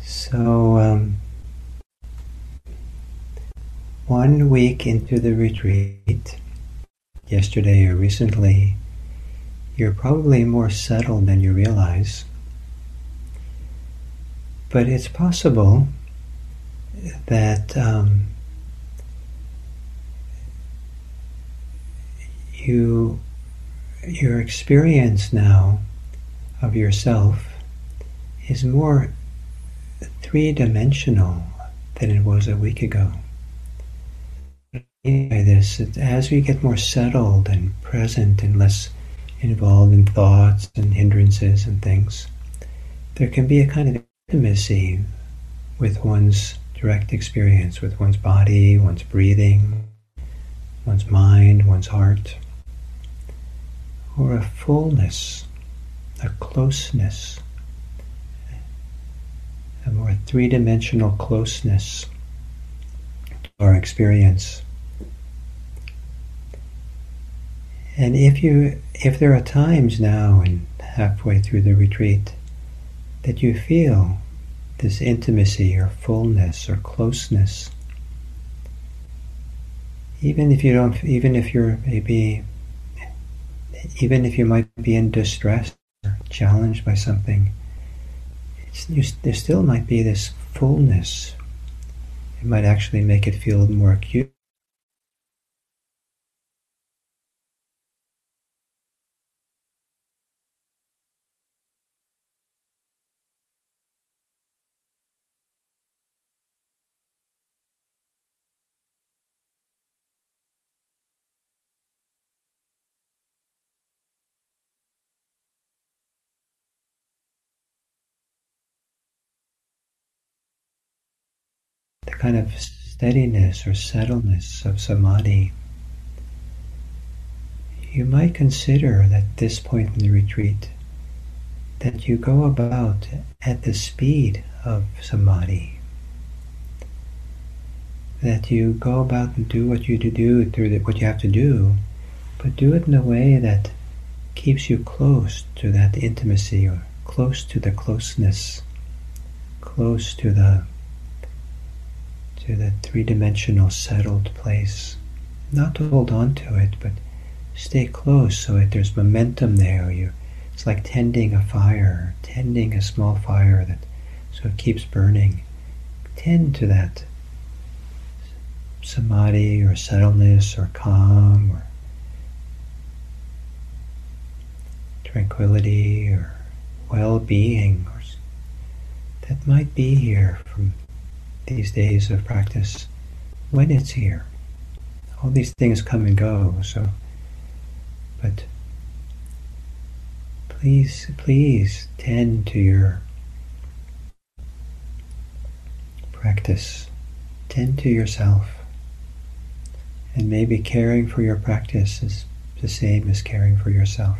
So, 1 week into the retreat, yesterday or recently, you're probably more settled than you realize. But it's possible that your experience now of yourself is more three-dimensional than it was a week ago. By this, as we get more settled and present and less involved in thoughts and hindrances and things, there can be a kind of intimacy with one's direct experience, with one's body, one's breathing, one's mind, one's heart, or a fullness, a closeness, a more three-dimensional closeness to our experience. And if there are times now and halfway through the retreat that you feel this intimacy or fullness or closeness, even if you might be in distress or challenged by something, there still might be this fullness. It might actually make it feel more acute. The kind of steadiness or settledness of samadhi. You might consider that at this point in the retreat that you go about at the speed of samadhi, that you go about and do what you do through what you have to do, but do it in a way that keeps you close to that intimacy, or close to the closeness, close to the three-dimensional settled place. Not to hold on to it, but stay close so that there's momentum there. It's like tending a fire, tending a small fire that so it keeps burning. Tend to that samadhi or settledness or calm or tranquility or well-being that might be here from these days of practice, when it's here. All these things come and go, but please tend to your practice, tend to yourself, and maybe caring for your practice is the same as caring for yourself.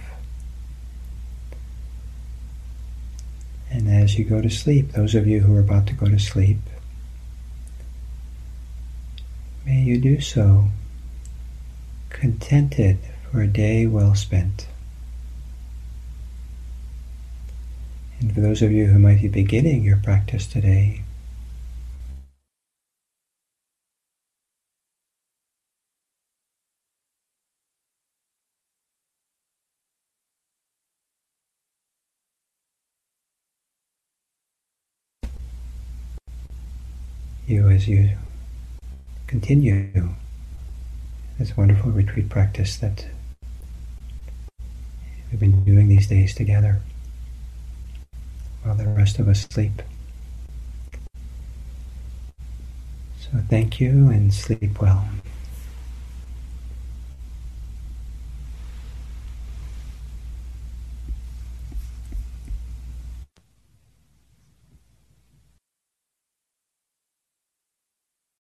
And as you go to sleep, those of you who are about to go to sleep, may you do so contented for a day well spent. And for those of you who might be beginning your practice today, as you continue this wonderful retreat practice that we've been doing these days together while the rest of us sleep. So thank you and sleep well.